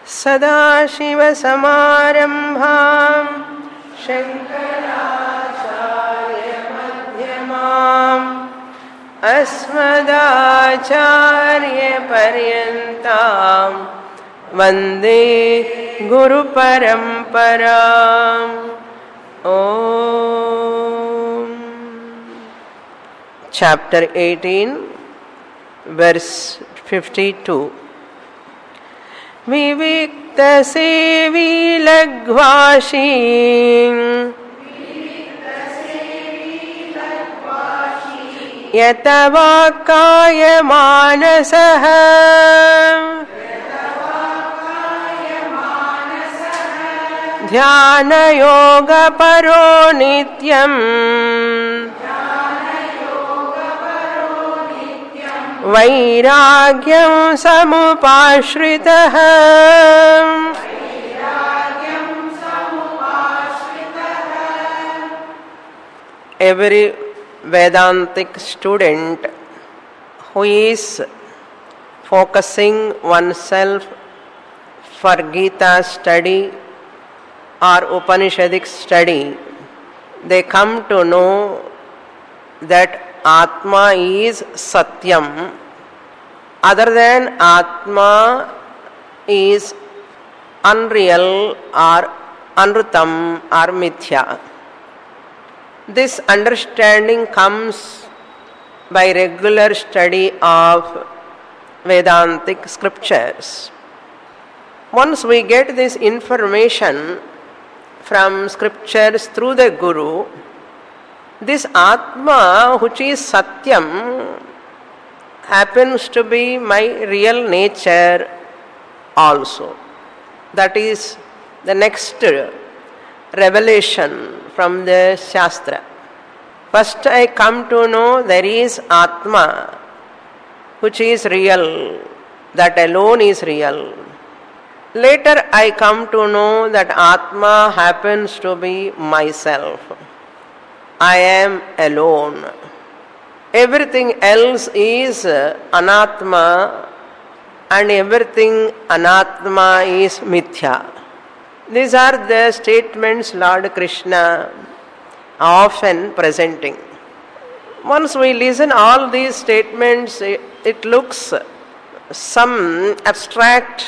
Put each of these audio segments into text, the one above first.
सदाशिवसमारम्भां शङ्कराचार्यमध्यमाम् अस्मदाचार्यपर्यन्तां वन्दे गुरुपरम्पराम्. Om. Chapter 18, verse 52. Vivikta sevi lagvashi yatavakaya manasaha dhyana yoga paro nityam vairagyam samupashritah. Every Vedantic student who is focusing oneself for Gita study or Upanishadic study, they come to know that Atma is Satyam. Other than Atma is unreal or Anrutam or Mithya. This understanding comes by regular study of Vedantic scriptures. Once we get this information from scriptures through the Guru, this Atma, which is Satyam, happens to be my real nature also. That is the next revelation from the Shastra. First I come to know there is Atma, which is real, that alone is real. Later I come to know that Atma happens to be myself. I am alone. Everything else is Anatma and everything Anatma is Mithya. These are the statements Lord Krishna often presenting. Once we listen all these statements, it looks some abstract,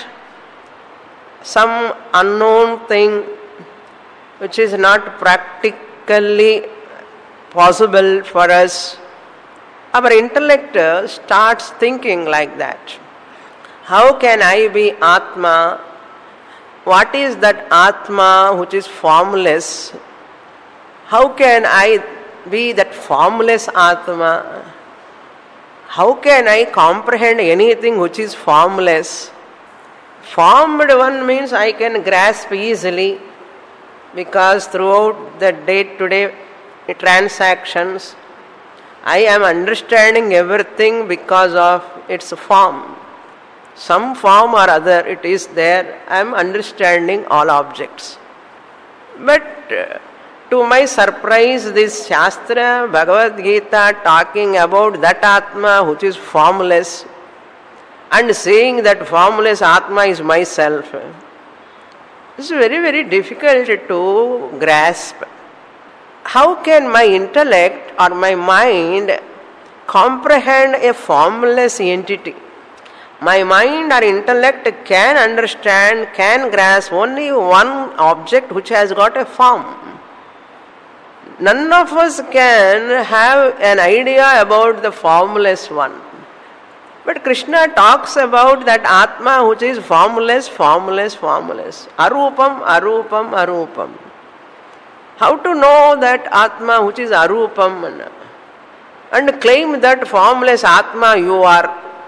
some unknown thing which is not practically possible for us. Our intellect starts thinking like that. How can I be Atma? What is that Atma which is formless? How can I be that formless Atma? How can I comprehend anything which is formless? Formed one means I can grasp easily, because throughout the day-to-day transactions I am understanding everything because of its form. Some form or other it is there, I am understanding all objects. But to my surprise, this Shastra, Bhagavad Gita, talking about that Atma which is formless and saying that formless Atma is myself. It's very, very difficult to grasp. How can my intellect or my mind comprehend a formless entity? My mind or intellect can understand, can grasp only one object which has got a form. None of us can have an idea about the formless one. But Krishna talks about that Atma which is formless, formless, formless. Arupam, arupam, arupam. How to know that Atma which is arupam and claim that formless Atma you are?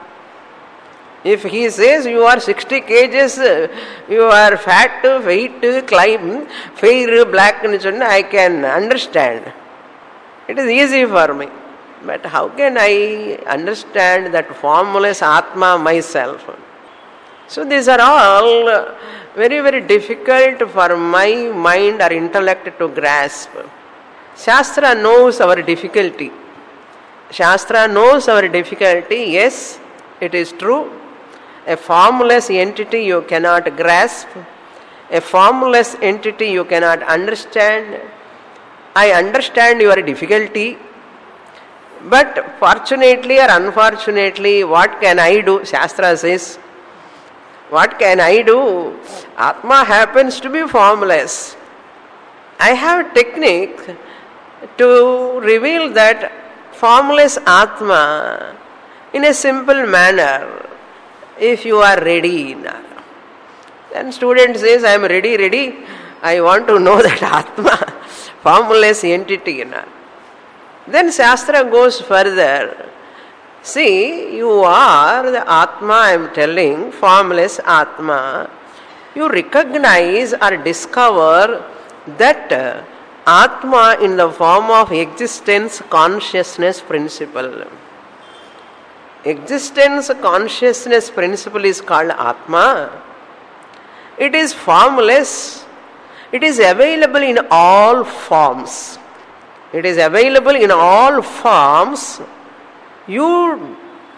If he says you are 60 kgs, you are fat, weight, climb, fair, black, I can understand. It is easy for me. But how can I understand that formless Atma myself? So these are all very, very difficult for my mind or intellect to grasp. Shastra knows our difficulty. Shastra knows our difficulty. Yes, it is true. A formless entity you cannot grasp. A formless entity you cannot understand. I understand your difficulty, but fortunately or unfortunately, what can I do? Shastra says, what can I do? Atma happens to be formless. I have technique to reveal that formless Atma in a simple manner, if you are ready. Then student says, I am ready. I want to know that Atma, formless entity. Then Shastra goes further. See, you are the Atma, I am telling, formless Atma. You recognize or discover that Atma in the form of existence consciousness principle. Existence consciousness principle is called Atma. It is formless. It is available in all forms. It is available in all forms. You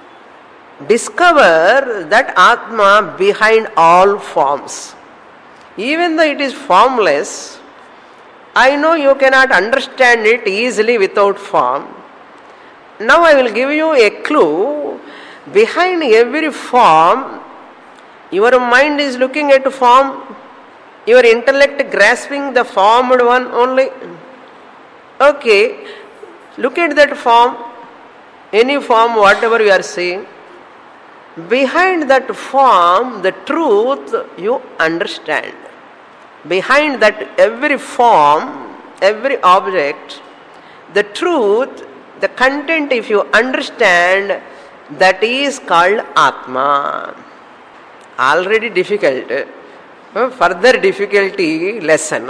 discover that Atma behind all forms. Even though it is formless, I know you cannot understand it easily without form. Now I will give you a clue. Behind every form, your mind is looking at form, your intellect grasping the formed one only. Okay, look at that form, any form, whatever you are seeing. Behind that form, the truth you understand. Behind that every form, every object, the truth, the content, if you understand, that is called Atma. Already difficult. Further difficulty lesson.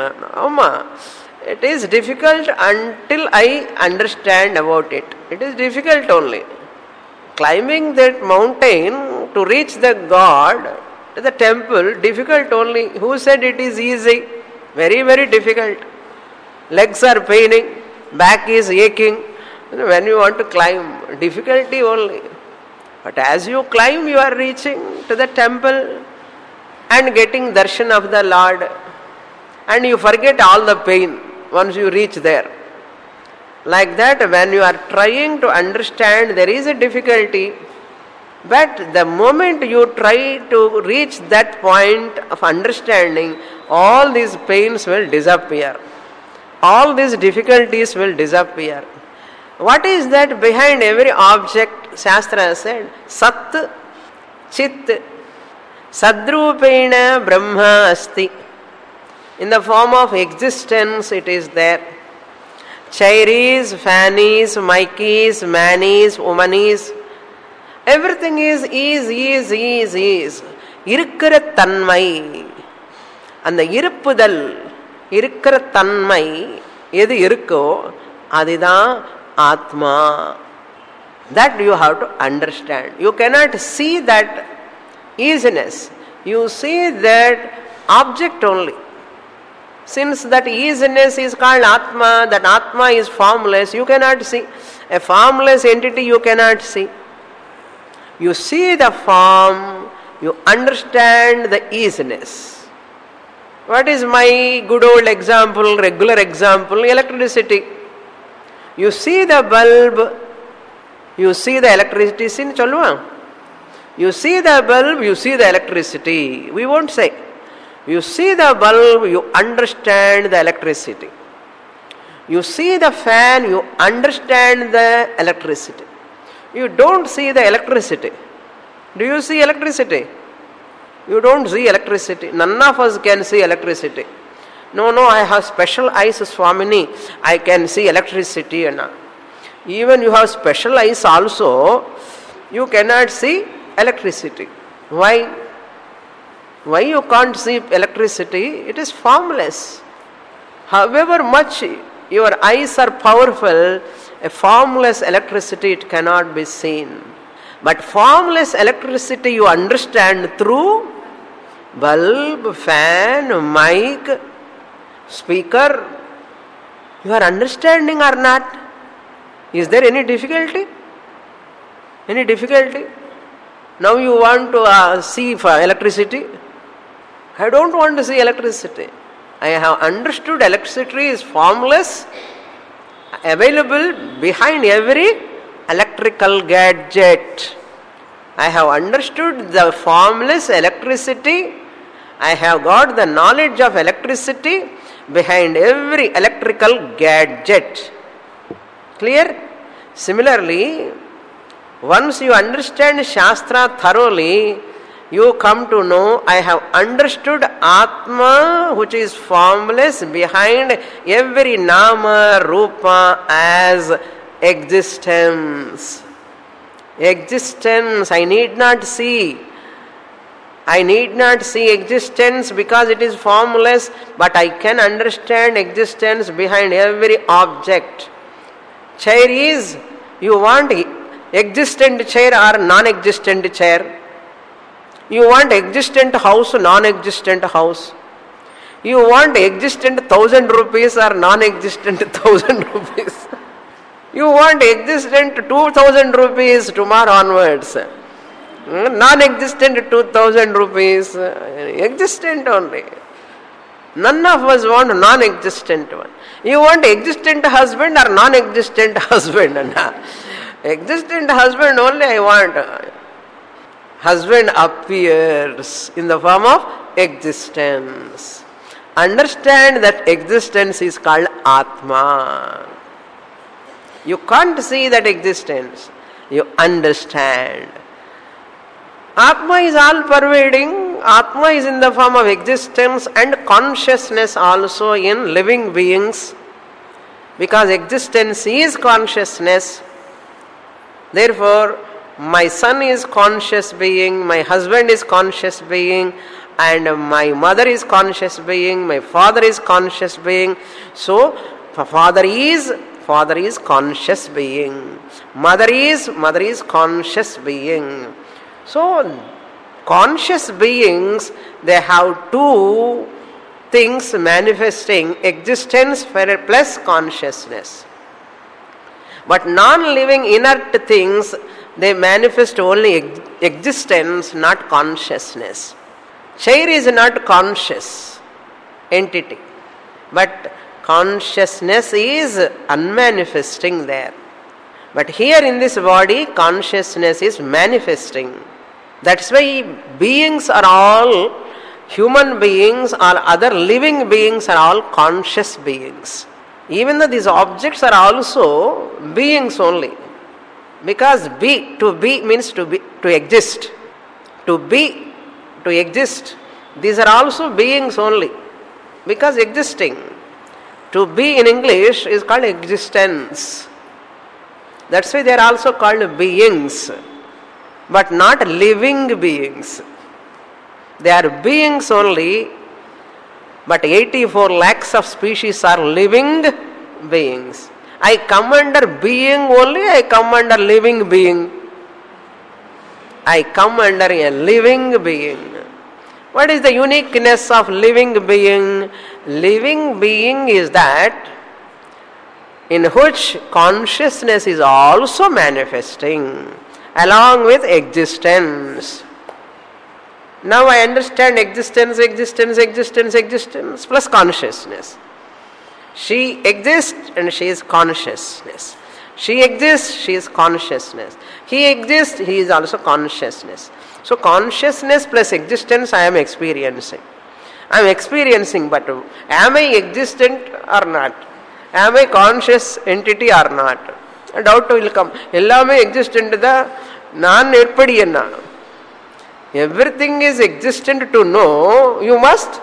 It is difficult until I understand about it. It is difficult only. Climbing that mountain to reach the God, the temple, difficult only. Who said it is easy? Very, very difficult. Legs are paining, back is aching. When you want to climb, difficulty only. But as you climb, you are reaching to the temple and getting darshan of the Lord. And you forget all the pain once you reach there. Like that, when you are trying to understand, there is a difficulty. But the moment you try to reach that point of understanding, all these pains will disappear. All these difficulties will disappear. What is that behind every object? Shastra said, Sat, Chit, Sadrupena Brahma Asti. In the form of existence, it is there. Chairis, fannies, Mikeys, manis, womanis, everything is. Irukra tanmai. And the irupudal, irukra tanmai, edu irukko, adida Atma. That you have to understand. You cannot see that easiness. You see that object only. Since that easiness is called Atma, that Atma is formless, you cannot see. A formless entity you cannot see. You see the form, you understand the easiness. What is my good old example, regular example? Electricity. You see the bulb, you see the electricity. You see the bulb, you see the electricity. We won't say. You see the bulb, you understand the electricity. You see the fan, you understand the electricity. You don't see the electricity. Do you see electricity? You don't see electricity. None of us can see electricity. No, I have special eyes, Swamini. I can see electricity. Even you have special eyes also, you cannot see electricity. Why? Why you can't see electricity? It is formless. However much your eyes are powerful, a formless electricity, it cannot be seen. But formless electricity you understand through bulb, fan, mic, speaker. You are understanding or not? Is there any difficulty? Any difficulty? Now you want to see for electricity? I don't want to see electricity. I have understood electricity is formless, available behind every electrical gadget. I have understood the formless electricity. I have got the knowledge of electricity behind every electrical gadget. Clear? Similarly, once you understand Shastra thoroughly, you come to know, I have understood Atma, which is formless behind every Nama, Rupa as existence. Existence, I need not see. I need not see existence because it is formless, but I can understand existence behind every object. Chair is, you want existent chair or non-existent chair? You want existent house, non-existent house? You want existent 1,000 rupees or non-existent 1,000 rupees? You want existent 2,000 rupees tomorrow onwards? Non-existent 2,000 rupees, existent only. None of us want non-existent one. You want existent husband or non-existent husband? Existent husband only I want. Husband appears in the form of existence. Understand that existence is called Atma. You can't see that existence. You understand. Atma is all pervading. Atma is in the form of existence and consciousness also in living beings. Because existence is consciousness. Therefore, my son is conscious being, my husband is conscious being, and my mother is conscious being, my father is conscious being. So, father is conscious being. Mother is conscious being. So, conscious beings, they have two things manifesting, existence plus consciousness. But non-living inert things, they manifest only existence, not consciousness. Chair is not conscious entity, but consciousness is unmanifesting there. But here in this body, consciousness is manifesting. That's why beings are all, human beings or other living beings are all conscious beings. Even though these objects are also beings only. Because to be means to exist. To exist. These are also beings only. Because existing. To be in English is called existence. That's why they are also called beings. But not living beings. They are beings only. But 84 lakhs of species are living beings. I come under being only, I come under living being. I come under a living being. What is the uniqueness of living being? Living being is that in which consciousness is also manifesting along with existence. Now I understand existence plus consciousness. She exists and she is consciousness. She exists, she is consciousness. He exists, he is also consciousness. So consciousness plus existence I am experiencing. I am experiencing, but am I existent or not? Am I conscious entity or not? A doubt will come. Ellame existent da nan erpadiyenna. Everything is existent to know, you must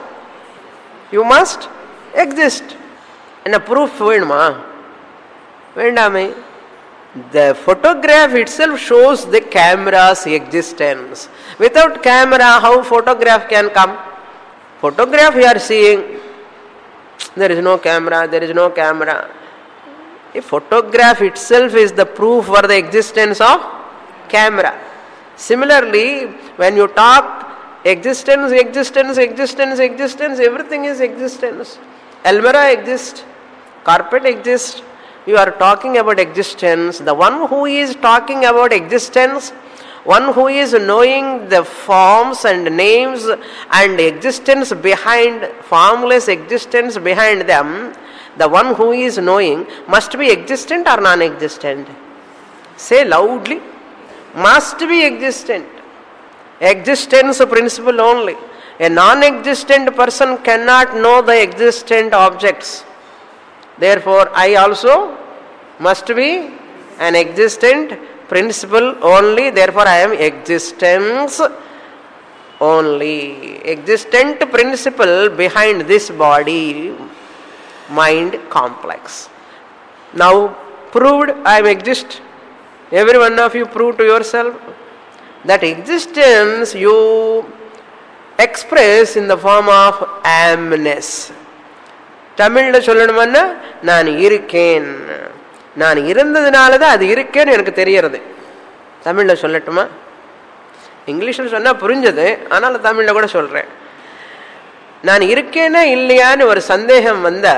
exist. And a proof veduma. Vendame. The photograph itself shows the camera's existence. Without camera, how photograph can come? Photograph you are seeing. There is no camera, there is no camera. A photograph itself is the proof for the existence of camera. Similarly, when you talk existence, everything is existence. Almirah exists, carpet exists. You are talking about existence. The one who is talking about existence One who is knowing the forms and names and existence behind, formless existence behind them, the one who is knowing must be existent or non-existent? Say loudly. Must be existent. Existence principle only. A non-existent person cannot know the existent objects. Therefore, I also must be an existent principle only. Therefore, I am existence only. Existent principle behind this body, mind complex. Now, proved I am exist. Every one of you prove to yourself that existence you express in the form of amness. தமிழ்ல சொல்லணும்னா நான் இருக்கேன், நான் இருந்ததுனால தான் அது இருக்கேன்னு எனக்கு தெரியறது. தமிழ்ல சொல்லட்டுமா? இங்கிலீஷில் சொன்னா புரிஞ்சது, ஆனால் தமிழ்ல கூட சொல்றேன். நான் இருக்கேன்னா இல்லையான்னு ஒரு சந்தேகம் வந்தா,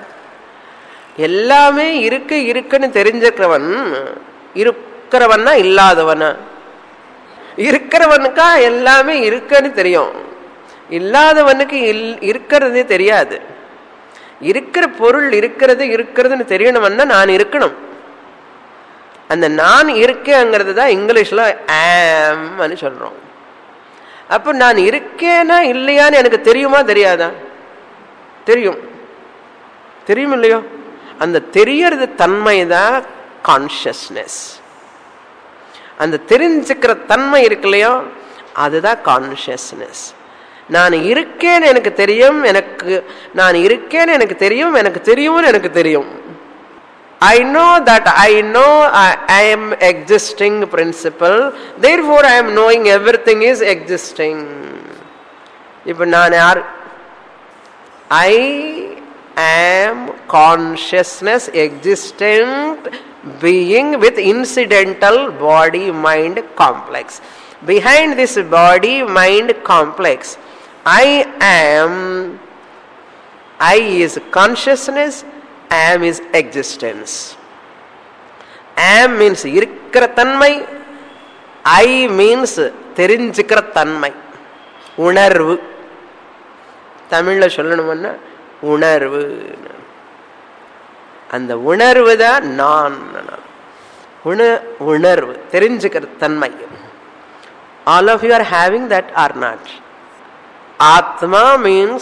எல்லாமே இருக்குன்னு தெரிஞ்சுக்கிறவன் இருக்கிறவன்னா இல்லாதவனா? இருக்கிறவனுக்கா எல்லாமே இருக்குன்னு தெரியும், இல்லாதவனுக்கு இருக்கிறதே தெரியாது. இருக்கிற பொருள் இருக்கிறதுன்னு தெரியணும்னா நான் இருக்கணும். அந்த நான் இருக்கேங்கிறது தான் இங்கிலீஷ்ல ஆம்னு சொல்றோம். அப்போ நான் இருக்கேனா இல்லையான்னு எனக்கு தெரியுமா தெரியாதா? தெரியும். தெரியும் இல்லையோ? அந்த தெரியறது தன்மை தான் கான்ஷியஸ்னஸ். அந்த தெரிஞ்சுக்கிற தன்மை இருக்கு இல்லையோ, அதுதான் கான்ஷியஸ்னஸ். நான் இருக்கேன்னு எனக்கு தெரியும், நான் இருக்கேன்னு எனக்கு தெரியும், எனக்கு தெரியும்னு எனக்கு தெரியும். I know that I know I am existing principle, therefore I am knowing everything is existing. இப்போ நான் யார்? I am consciousness, existent being with incidental body mind complex. Behind this body mind complex, I am. I is consciousness, am is existence. Am means இருக்கிற தன்மை, I means தெரிஞ்சுக்கிற தன்மை, உணர்வு. தமிழ்ல சொல்லணும்னா உணர்வு. அந்த உணர்வு தான் நான். உணர்வு தெரிஞ்சுக்கிற தன்மை. All of you are having that or not? Atma means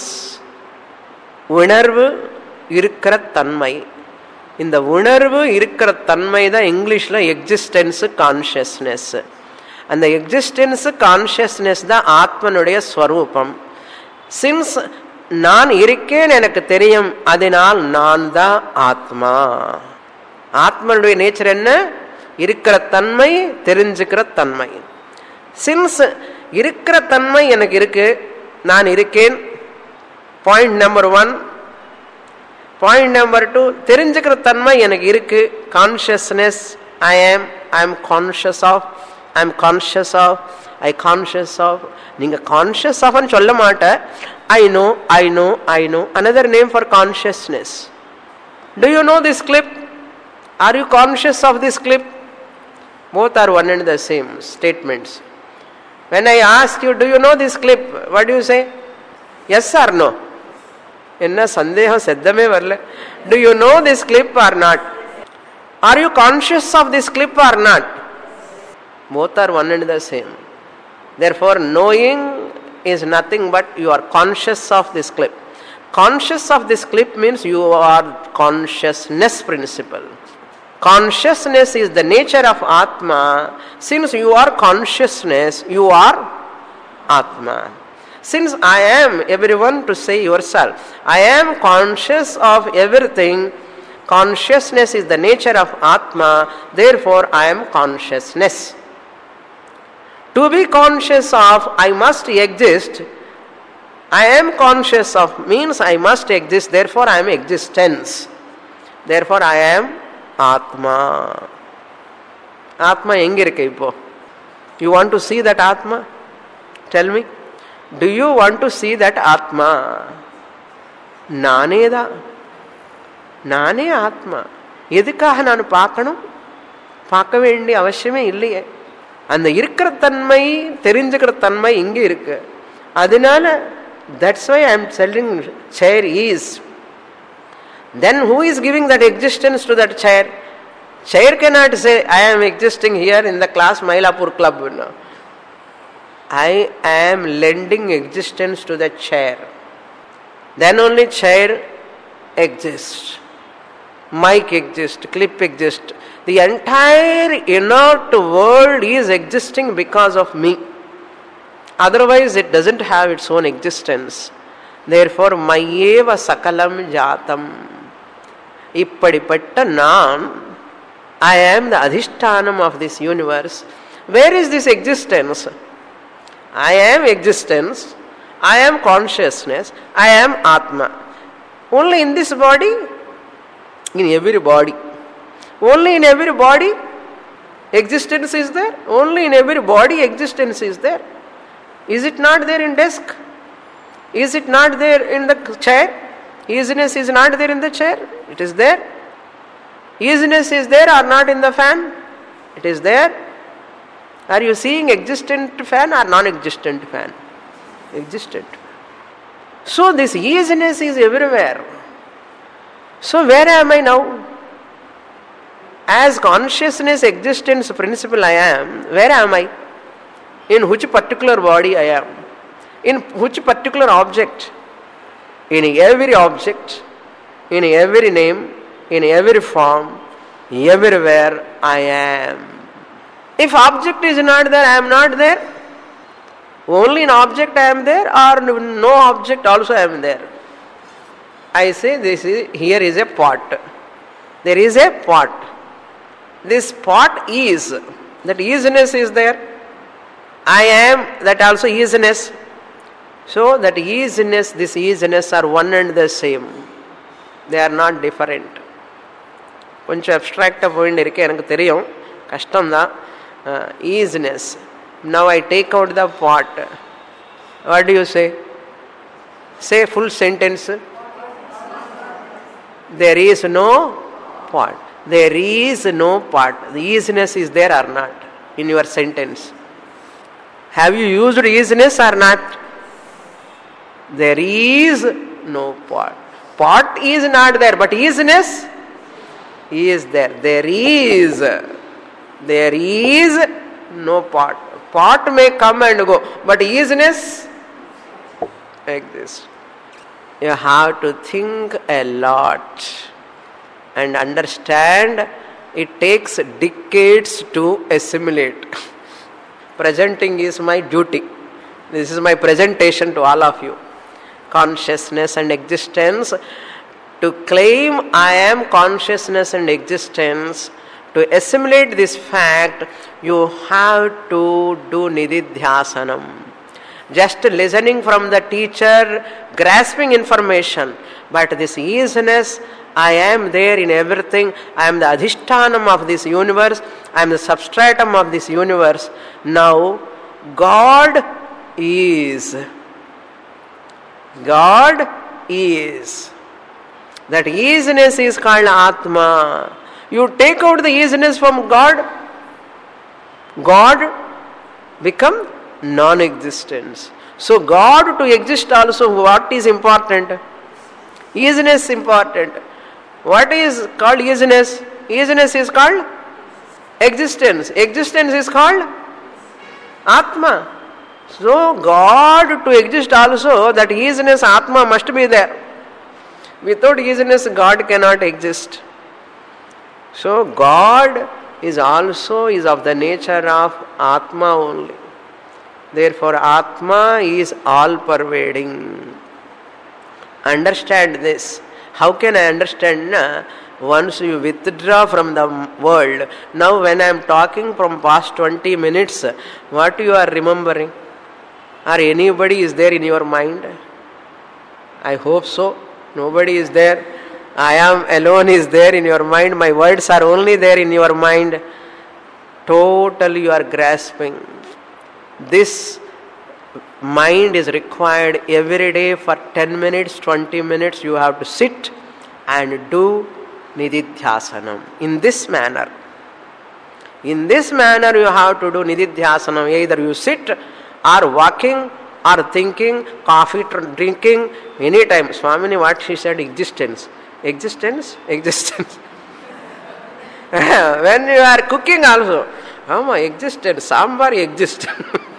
உணர்வு இருக்கிற தன்மை. இந்த உணர்வு இருக்கிற தன்மை தான் இங்கிலீஷ்ல எக்ஸிஸ்டன்ஸ் கான்ஷியஸ்னஸ். அந்த எக்ஸிஸ்டன்ஸ் கான்ஷியஸ்னஸ் தான் ஆத்மனுடைய ஸ்வரூபம். சின்ஸ் நான் இருக்கேன் எனக்கு தெரியும், அதனால் நான் தான் ஆத்மா. ஆத்மனுடைய நேச்சர் என்ன? இருக்கிற தன்மை, தெரிஞ்சுக்கிற தன்மை. சின்ஸ் இருக்கிற தன்மை எனக்கு இருக்கு, நான் இருக்கேன். Point number 1. பாயிண்ட் நம்பர் 2, தெரிஞ்சுக்கிற தன்மை எனக்கு இருக்கு. Consciousness, I am conscious of, I am conscious of, I conscious of. நீங்க கான்ஷியஸ் ஆஃப்னு சொல்ல மாட்ட. I know. Another name for consciousness. Do you know this clip? Are you conscious of this clip? Both are one and the same statements. When I ask you, do you know this clip? What do you say? Yes or no? என்ன சந்தேகம் செத்தமே வரல. Do you know this clip or not? Are you conscious of this clip or not? Both are one and the same. Therefore, knowing is nothing but you are conscious of this clip. Conscious of this clip means you are consciousness principle. Consciousness is the nature of Atma. Since you are consciousness, you are Atma. Since I am, everyone to say yourself, I am conscious of everything. Consciousness is the nature of Atma. Therefore, I am consciousness. To be conscious of, I must exist. I am conscious of means I must exist. Therefore, I am existence. Therefore, I am Atma. Atma எங்க இருக்கு இப்போ? You want to see that Atma? Tell me. Do you want to see that Atma? நானே தான். நானே ஆத்மா. எதுக்காக நான் பார்க்கணும்? பார்க்க வேண்டிய அவசியமே இல்லையே. அந்த இருக்கிற தன்மை தெரிஞ்சுக்கிற தன்மை இங்கே இருக்கு. அதனால that's why I am telling chair is. Then who is giving that existence to that chair? Chair cannot say I am existing here in the class Mailapur club. No. I am lending existence to the chair. Then only chair exists. Mic exists, clip exists. The entire inert world is existing because of me. Otherwise it doesn't have its own existence. Therefore mayeva sakalam jatam. Ippadipatta nan, I am the adhishtanam of this universe. Where is this existence? I am existence, I am consciousness, I am Atma. Only in this body? In every body. Only in every body existence is there? Only in every body existence is there? Is it not there in desk? Is it not there in the chair? Easiness is not there in the chair? It is there. Easiness is there or not in the fan? It is there. Are you seeing existent fan or non-existent fan? Existent. So this easiness is everywhere. So where am I now? As consciousness existence principle I am, where am I? In which particular body I am? In which particular object? In every object, in every name, in every form, everywhere I am. If object is not there, I am not there. Only in object I am there, or no object also I am there. I say here is a pot. There is a pot. This pot is, that easiness is there. I am, that also easiness. So that easiness, this easiness are one and the same. They are not different. கொஞ்சம் அப்ட்ராக்டாக போயிட்டு இருக்கு, எனக்கு தெரியும், கஷ்டம்தான். Easiness. Now I take out the pot. What do you say? Say full sentence. There is no pot. There is no pot. The easiness is there or not in your sentence? Have you used easiness or not? There is no pot. Pot is not there, but easiness is there. There is no pot. Pot may come and go, but easiness exists. You have to think a lot and understand. It takes decades to assimilate. Presenting is my duty. This is my presentation to all of you. Consciousness and existence. To claim I am consciousness and existence, to assimilate this fact, you have to do nididhyasanam. Just listening from the teacher, grasping information, but this easiness, I am there in everything, I am the adhishtanam of this universe, I am the substratum of this universe. Now, God is. God is. That easiness is called Atma. You take out the easiness from God, God become non-existence. So God to exist also, what is important? Easiness important. What is called easiness? Easiness is called existence. Existence is called Atma. So God to exist also, that easiness Atma must be there. Without easiness God cannot exist. So God is also of the nature of Atma only. Therefore Atma is all pervading. Understand this. How can I understand? Once you withdraw from the world. Now when I am talking from past 20 minutes, what you are remembering? Or anybody is there in your mind? I hope so. Nobody is there. I am alone is there in your mind. My words are only there in your mind. Totally you are grasping. This mind is required every day for 10 minutes, 20 minutes. You have to sit and do nididhyasanam in this manner. In this manner you have to do nididhyasana. Either you sit or walking or thinking, coffee drinking, anytime. Swamini, what she said, existence. Existence? Existence. When you are cooking also, existence, sambar exists,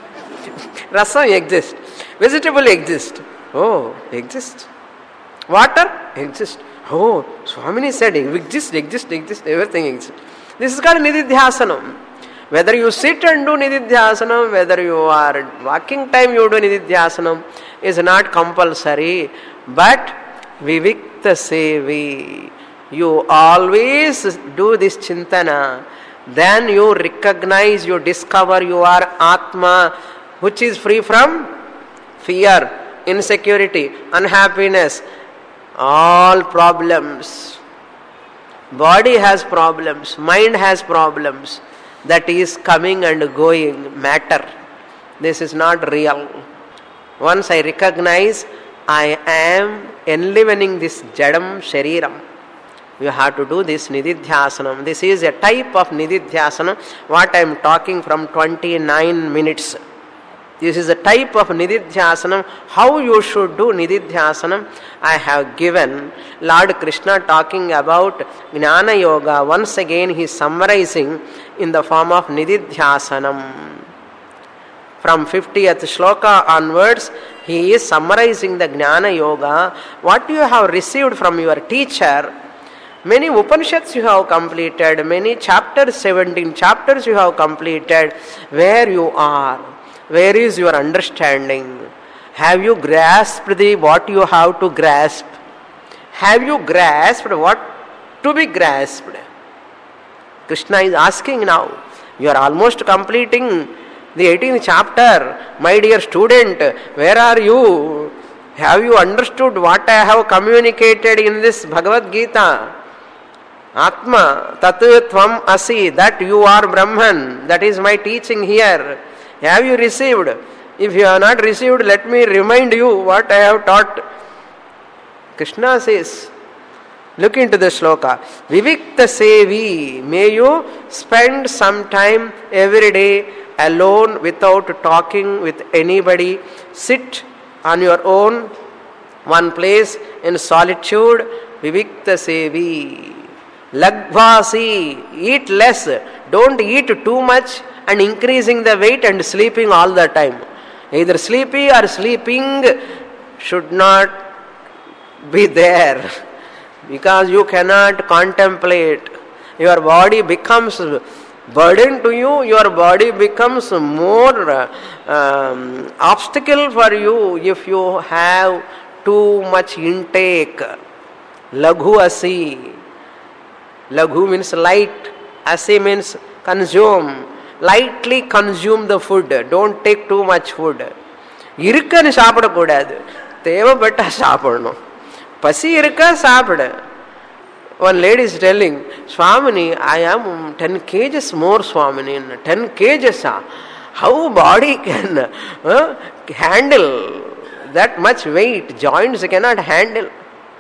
rasam exists, vegetable exists. Oh, exist. Water exists. Oh, Swamini said exist, everything exists. This is called nididhyasanam. Whether you sit and do nididhyasanam, whether you are walking time you do nididhyasanam, is not compulsory. But vivikta sevi, you always do this chintana, then you recognize, you discover you are Atma, which is free from fear, insecurity, unhappiness, all problems. Body has problems, mind has problems. That is coming and going matter. This is not real. Once I recognize I am enlivening this jadam shariram, you have to do this nididhyasanam. This is a type of nididhyasana, what I am talking from 29 minutes. This is a type of nididhyasanam. How you should do nididhyasanam, I have given. Lord Krishna talking about Jnana Yoga. Once again he is summarizing in the form of nididhyasanam. From 50th shloka onwards, he is summarizing the Jnana Yoga. What you have received from your teacher. Many Upanishads you have completed, many chapters, 17 chapters you have completed. Where you are, where is your understanding? Have you grasped what you have to grasp? Have you grasped what to be grasped? Krishna is asking now. You are almost completing the 18th chapter. My dear student, where are you? Have you understood what I have communicated in this Bhagavad Gita? Atma, Tat Tvam Asi, that you are Brahman. That is my teaching here. Have you received? If you have not received, let me remind you what I have taught. Krishna says, look into the shloka. Vivikta sevi, may you spend some time every day alone without talking with anybody. Sit on your own, one place in solitude. Vivikta sevi. Lagvasi, eat less. Don't eat too much and increasing the weight and sleeping all the time. Either sleepy or sleeping should not be there, because you cannot contemplate. Your body becomes burden to you, your body becomes more obstacle for you if you have too much intake. Laghu asi. Laghu means light, asi means consume. Lightly consume the food. Don't take too much food. Irukanu சாப்பிடக்கூடாது, தேவைப்பட்டா சாப்பிடணும். பசி இருக்கா சாப்பிடு. One lady is telling, Swamini, I am 10 kgs more, Swamini. 10 kgs. How body can handle that much weight? Joints cannot handle.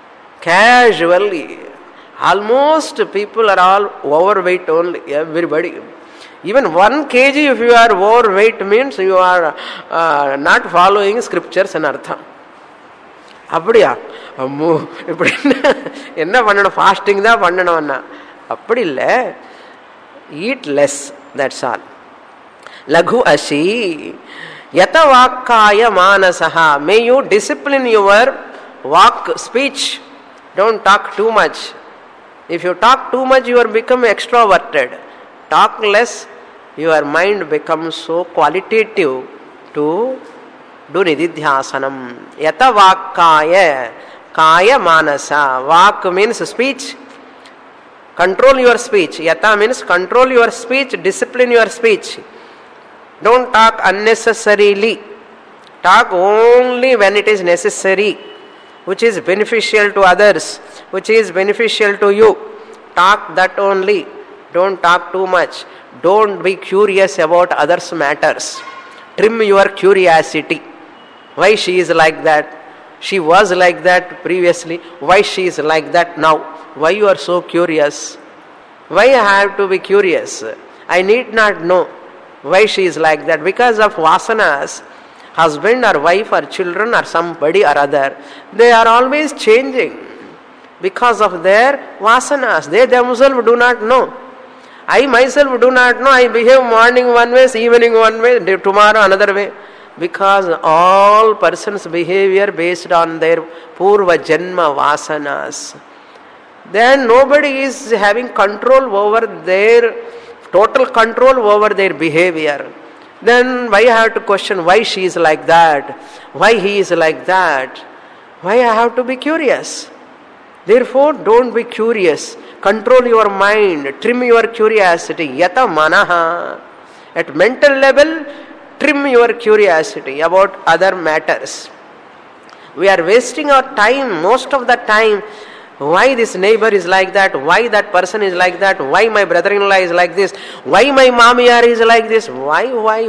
Casually. Almost people are all overweight only. Everybody. Even 1 kg if you are overweight means you are not following scriptures and artha. அப்படியா அம்மோ இப்படி என்ன பண்ணணும், fasting தான் பண்ணணும்னா அப்படி இல்லை. Eat less, that's all. லகு அசி யத வாக்காய மானசா, மே யூ டிசிப்ளின் யுவர் வாக், speech. Don't talk too much. If you talk too much, you are become extroverted. Talk less, your mind becomes so qualitative to do nididhyasanam. Yata vakkaya, kaya manasa. Vak means speech. Control your speech. Yata means control your speech, discipline your speech. Don't talk unnecessarily. Talk only when it is necessary, which is beneficial to others, which is beneficial to you. Talk that only. Don't talk too much. Don't be curious about others' matters. Trim your curiosity. Why she is like that? She was like that previously. Why she is like that now? Why you are so curious? Why I have to be curious? I need not know why she is like that. Because of vasanas, husband or wife or children or somebody or other, they are always changing. Because of their vasanas, they themselves do not know. I myself do not know. I behave morning one way, evening one way, tomorrow another way. Because all persons' behavior based on their purva janma vasanas. Then nobody is having control over their, total control over their behavior. Then why I have to question why she is like that, why he is like that, why I have to be curious. Therefore, don't be curious. Control your mind, trim your curiosity. Yata manaha. At mental level, trim your curiosity about other matters. We are wasting our time, most of the time. Why this neighbor is like that? Why that person is like that? Why my brother-in-law is like this? Why my mamiyar is like this? Why?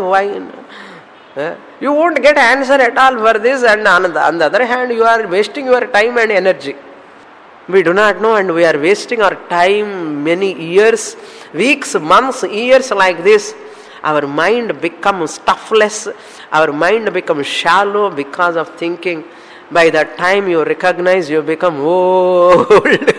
You won't get answer at all for this, and on the other hand, you are wasting your time and energy. We do not know, and we are wasting our time many years, weeks, months, years like this. Our mind becomes stuffless. Our mind becomes shallow because of thinking. By the time you recognize, you become old.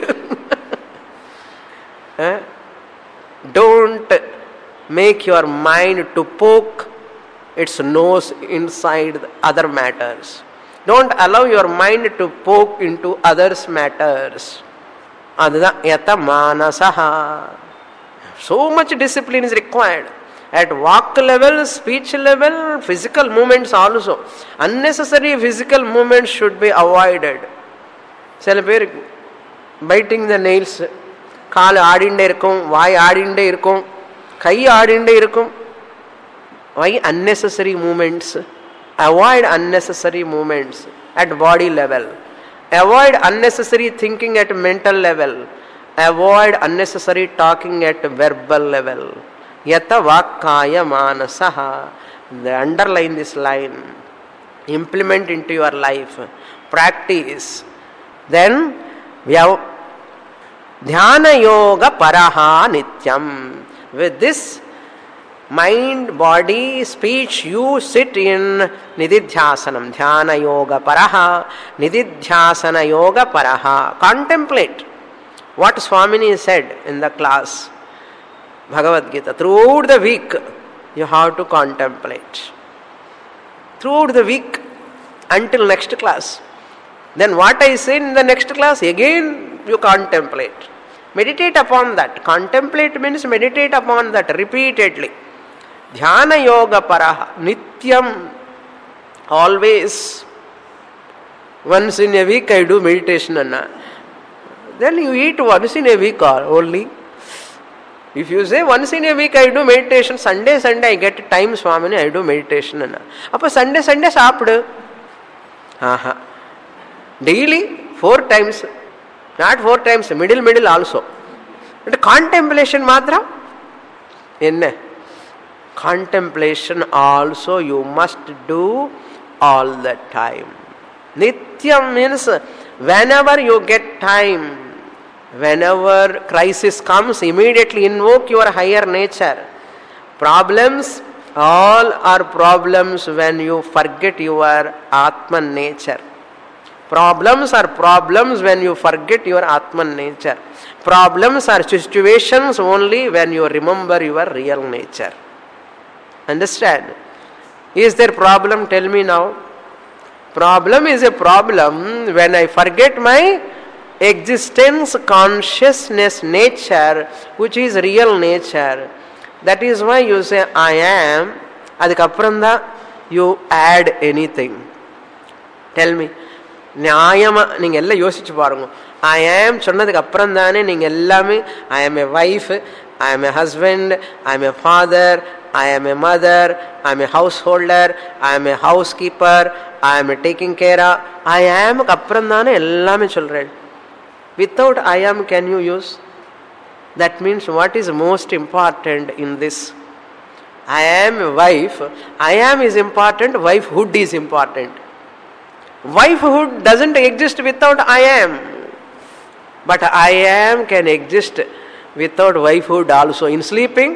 Don't make your mind to poke its nose inside other matters. Don't allow your mind to poke into others' matters. Adha yata manasaha. So much discipline is required. At walk level, speech level, physical movements also. Unnecessary physical movements should be avoided. Sila per biting the nails, kaal aadinde irukum, vaai aadinde irukum, kai aadinde irukum. Why unnecessary movements? Avoid unnecessary movements at body level. Avoid unnecessary thinking at mental level. Avoid unnecessary talking at verbal level. Yata vakkaya manasaha. Underline this line. Implement into your life. Practice. Then, dhyana yoga paraha nityam. With this mind, body, speech, you sit in nididhyasanam. Dhyana yoga paraha. Nididhyasana yoga paraha. Contemplate what Swamini said in the class. Bhagavad Gita. Throughout the week, you have to contemplate. Throughout the week, until next class. Then what I say in the next class, again you contemplate. Meditate upon that. Contemplate means meditate upon that repeatedly. Dhyana yoga paraha. Nityam. Always. Once in a week I do meditation. Then you eat once in a week only. If you say once in a week I do meditation, Sunday I get time, Swamini, I do meditation. Appa Sunday saapdu. Daily 4 times. Not 4 times, middle also. But contemplation matra? Enna? Contemplation also you must do all the time. Nityam means whenever you get time. Whenever crisis comes, immediately invoke your higher nature. Problems, all are problems when you forget your Atman nature. Problems are problems when you forget your Atman nature. Problems are situations only when you remember your real nature. Understand? Is there problem? Tell me now. Problem is a problem when I forget my existence, consciousness, nature, which is real nature. That is why you say, I am. Adikappranda, you add anything. Tell me. Nyayama, ninga ella yosichu parunga. I am சொன்னதுக்கு அப்புறம் தானே நீங்க எல்லாமே I am a wife, I am a husband, I am a father, I am a mother, I am a householder, I am a housekeeper, I am taking care of. I am அப்புறம் தானே எல்லாமே சொல்றேன். Without I am can you use? That means what is most important in this? I am a wife. I am is important. Wifehood is important. Wifehood doesn't exist without I am. But I am can exist without wifehood also. In sleeping,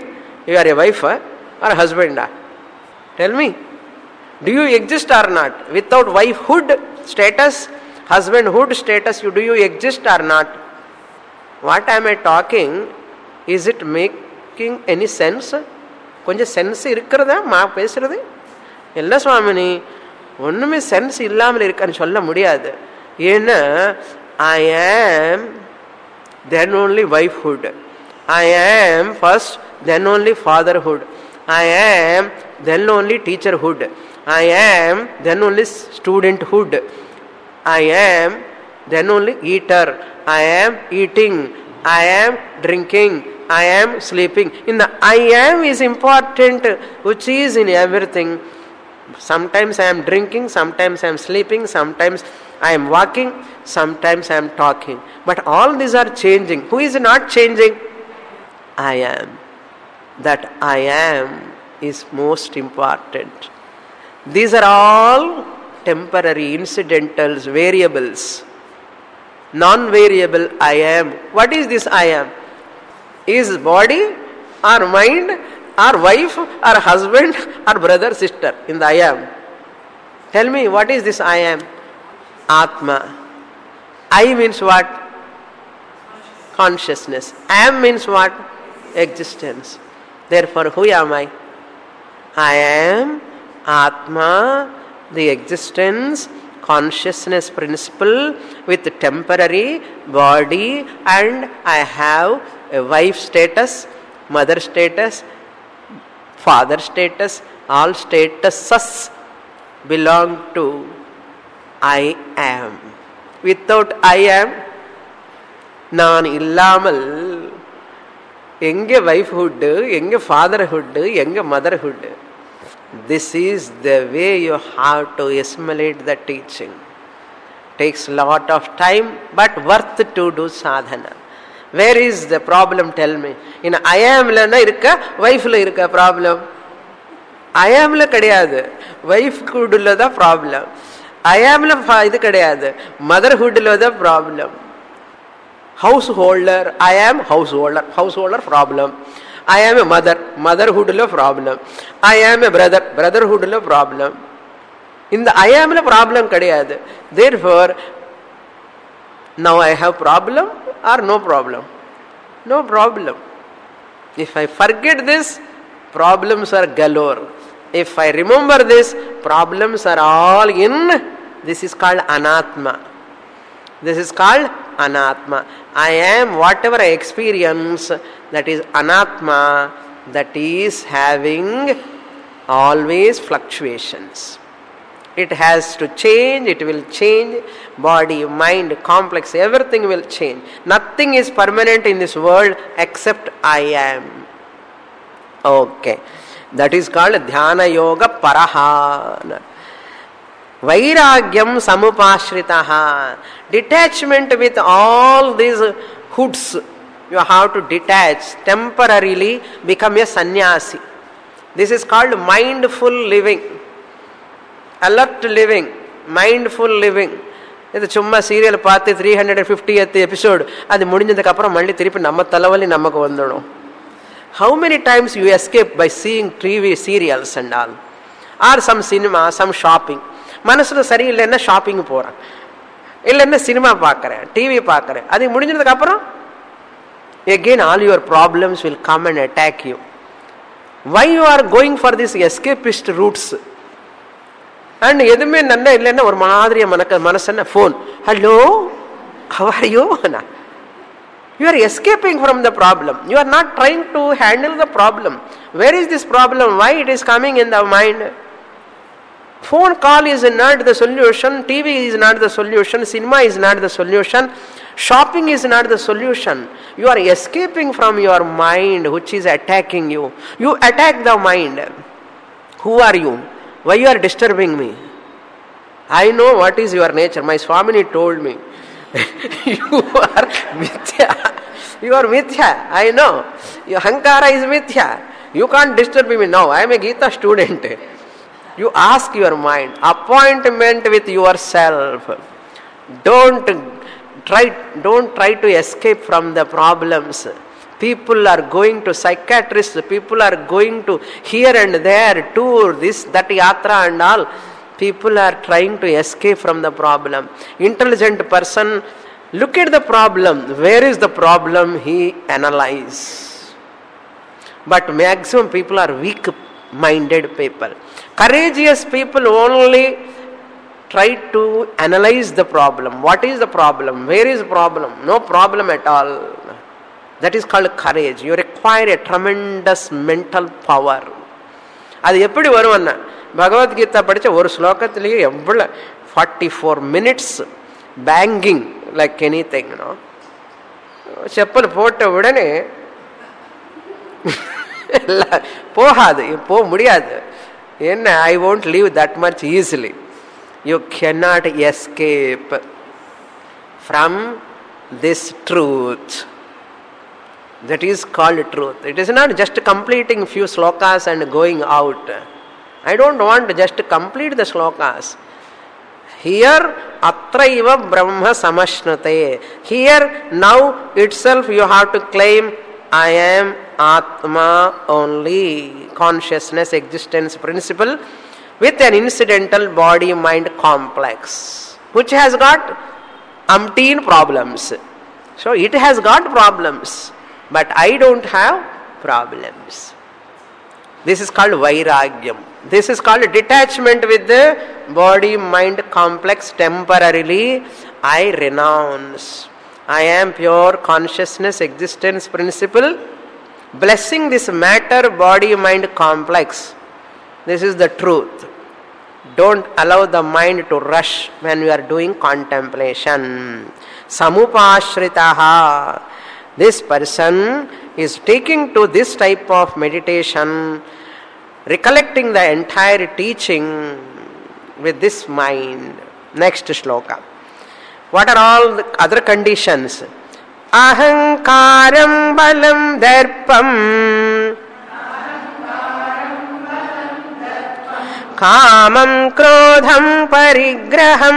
You are a wife or a husband? Tell me. Do you exist or not? Without wifehood status, husbandhood status, do you exist or not? What am I talking? Is it making any sense? கொஞ்சம் sense இருக்கிறதா பேசுறது? இல்லை சுவாமினி, ஒன்றுமே sense இல்லாமல் இருக்கான்னு சொல்ல முடியாது. ஏன்னா I am then only wifehood, I am first then only fatherhood, I am then only teacherhood, I am then only studenthood, I am then only eater, I am eating, I am drinking, I am sleeping. In the I am is important, which is in everything. Sometimes I am drinking, sometimes I am sleeping, sometimes I am walking, sometimes I am talking. But all these are changing. Who is not changing? I am. That I am is most important. These are all temporary, incidentals, variables. Non-variable I am. What is this I am? Is body or mind or wife or husband or brother, sister in the I am? Tell me, what is this I am? Atma. I means what? Consciousness. Am means what? Existence. Therefore, who am I? I am Atma, the existence, consciousness principle with temporary body, and I have a wife status, mother status, father status. All statuses belong to I am. Without I am, நான் இல்லாமல் எங்கே wifehood, எங்கே fatherhood, எங்கே motherhood? This is the way you have to assimilate the teaching. Takes lot of time, but worth to do sadhana. Where is the problem? Tell me. In I am la irukka, wife la irukka problem? I am la kadiyadu, wifehood la da problem. I am la idu kadiyadu, motherhood la da problem. Householder, I am householder problem. I am a mother, motherhood la problem. I am a brother, brotherhood la problem. In the I am la problem kadiyadu. Therefore, now I have problem or no problem? No problem. If I forget this, problems are galore. If I remember this, problems are all in. This is called anatma. This is called anatma. I am whatever I experience, that is anatma, that is having always fluctuations. It has to change, it will change. Body, mind, complex, everything will change. Nothing is permanent in this world except I am. Okay. That is called Dhyana Yoga Paraha. Vairagyam Samupashritaha. Detachment with all these hoods. You have to detach. Temporarily become a sannyasi. This is called mindful living. Alert living, mindful living. இது சும்மா serial பார்த்து 350th episode அது முடிஞ்சதுக்கு அப்புறம் மறுபடியும் திருப்பி நம்ம தலைவலி நமக்கு வந்துடும். How many times you escape by seeing TV serials and all, or some cinema, some shopping? மனசுல சரியில்லைன்னா ஷாப்பிங் போறேன், இல்லைன்னா சினிமா பார்க்கறேன், டிவி பார்க்கறேன். அது முடிஞ்சதுக்கு அப்புறம் again all your problems will come and attack you. Why you are going for this escapist routes? And எதுவுமே நன்னா இல்லைன்னா ஒரு மாதிரியா மனசு phone, hello how are you? You are escaping from the problem. You are not trying to handle the problem. Where is this problem? Why it is coming in the mind? Phone call is not the solution, TV is not the solution, cinema is not the solution, shopping is not the solution. You are escaping from your mind which is attacking you. You attack the mind. Who are you? Why you are disturbing me? I know what is your nature. My Swamini told me. You are mithya. You are mithya. I know. Your hankara is mithya. You can't disturb me now. I am a Gita student. You ask your mind. Appointment with yourself. Don't try to escape from the problems. People are going to psychiatrists, people are going to here and there, tour, this, that, yatra and all. People are trying to escape from the problem. Intelligent person, look at the problem. Where is the problem? He analyze. But maximum people are weak-minded people. Courageous people only try to analyze the problem. What is the problem? Where is the problem? No problem at all. That is called courage. You require a tremendous mental power. அது எப்படி வரும்னா பகவத்கீதா படித்த ஒரு ஸ்லோகத்திலேயே எவ்வளோ 44 minutes banking like anything. செப்பல் போட்ட உடனே போகாது, போக முடியாது. என்ன, ஐ won't leave that much easily. You cannot escape from this truth. That is called truth. It is not just completing few slokas and going out. I don't want to just complete the slokas. Here, atraiva brahma samashnate. Here, now itself you have to claim, I am Atma only. Consciousness, existence principle with an incidental body-mind complex, which has got umpteen problems. So it has got problems, but I don't have problems. This is called vairagyam. This is called detachment with the body-mind complex. Temporarily, I renounce. I am pure consciousness, existence principle, blessing this matter, body-mind complex. This is the truth. Don't allow the mind to rush when you are doing contemplation. Samupashritaha. This person is taking to this type of meditation, recollecting the entire teaching with this mind. Next shloka. What are all the other conditions? Ahankaram balam darpam kamam krodham parigraham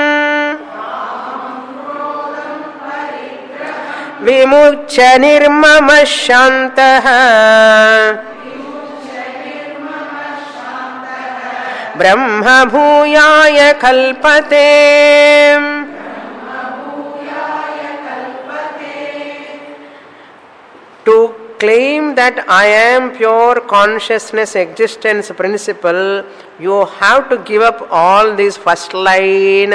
vimuccha nirmama shantaha brahma bhuyaya kalpate. To claim that I am pure consciousness, existence principle, you have to give up all this first line.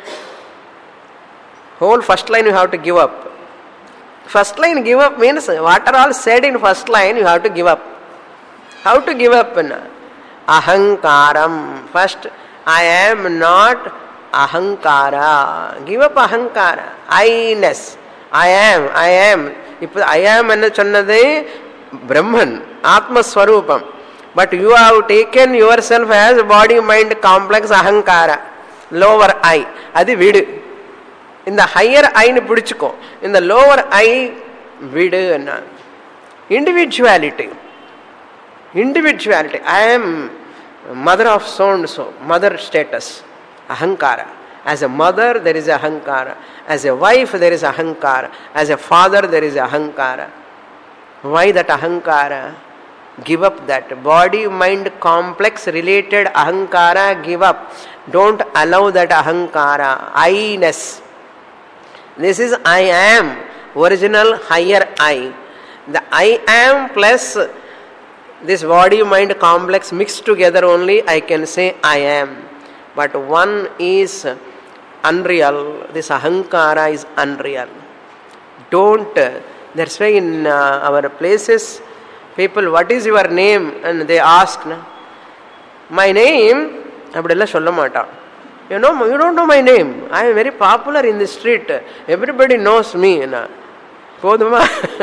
Whole first line you have to give up. First line give up means what are all said in first line you have to give up. How to give up? Ahankaram. First, I am not ahankara. Give up ahankara. I-ness. I am. இப்போ ஐ ஆம் என்ன சொன்னது பிரம்மன் ஆத்மஸ்வரூபம். But you have taken yourself as body mind complex அகங்கார lower I. அது விடு. இந்த ஹையர் ஐன்னு பிடிச்சுக்கோ, இந்த லோவர் ஐ விடு. என்ன individuality. I am mother of so and so, mother status அகங்கார. As a mother, there is ahankara. As a wife, there is ahankara. As a father, there is ahankara. Why that ahankara? Give up that. Body-mind complex related ahankara, give up. Don't allow that ahankara. I-ness. This is I am. Original higher I. The I am plus this body-mind complex mixed together only I can say I am. But one is unreal, this ahankara is unreal. Don't, that's why in our places, people, what is your name? And they ask, my name, அப்படியெல்லாம் சொல்ல மாட்டான். You don't know my name. I am very popular in the street. Everybody knows me. போதுமா?